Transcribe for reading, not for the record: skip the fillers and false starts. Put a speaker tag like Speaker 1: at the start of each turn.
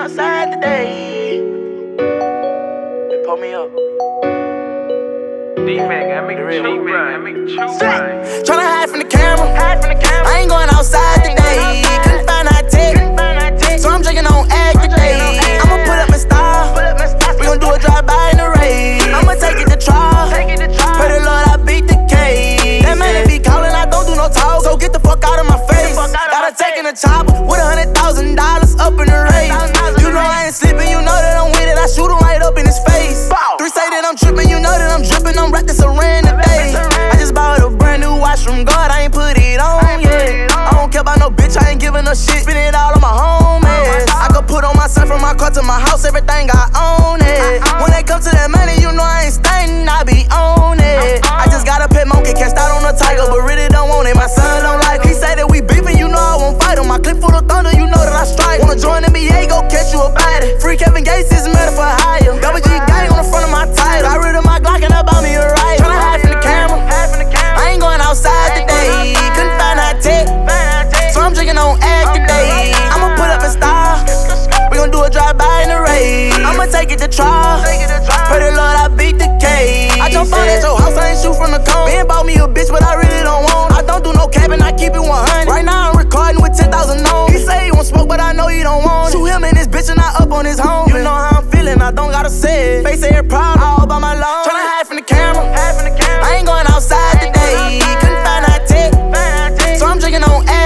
Speaker 1: outside today. Pull me up.
Speaker 2: D-Mac, I make the true rhyme.
Speaker 1: Tryna hide from the camera. I ain't going outside today. Couldn't find high tech, so I'm drinking on egg today. I'ma put up my style. We gon' do a drive-by in the rain. I'ma take it to trial. Pray the Lord I beat the case. That man be calling, I don't do no talk, so get the fuck out of my face. Gotta take in a chopper with $100,000 up in the race. You know I ain't sleeping, you know that I'm with it. I shoot him right up in his face. 3 say that I'm tripping, you know that I'm dripping. I'm wrapped in saran today. I just bought a brand new watch from God, I ain't put it on yet. I don't care about no bitch, I ain't giving no shit. Spend it all on my homies. I could put on my son from my car to my house, everything I own it. When they come to that money, you know I ain't stunting, I be on it. I just got a pet monkey, can't start on a tiger, but really don't want it. My son don't like it. He say that we beefing, you know I won't fight him. My clip full of thunder, you know that I strike. Wanna join NBA, go catch you a body. Free Kevin Gates is murder for hire. Double G gang on the front of my title. Got rid of my Glock and I bought me a riot. Tryna hide from the camera. I ain't going outside today. Couldn't find high tech, so I'm drinking on egg today. I'ma put up a style. We gon' do a drive-by in the rain. I'ma take it to trial. Pray the Lord I beat the case. I jump on at your house, I ain't shoot from the cone. Ben bought me a bitch, but I really don't want. I don't do no capping, I keep it 100. Right now I'm recording with 10,000 on. He say he won't smoke, but I know he don't want. Shoot him and his bitch and I up on his home. You know how I'm feeling, I don't gotta say it. Face air proud, all by my lawn. Tryna hide from the camera. I ain't going outside today. Couldn't find high tech, so I'm drinking on egg.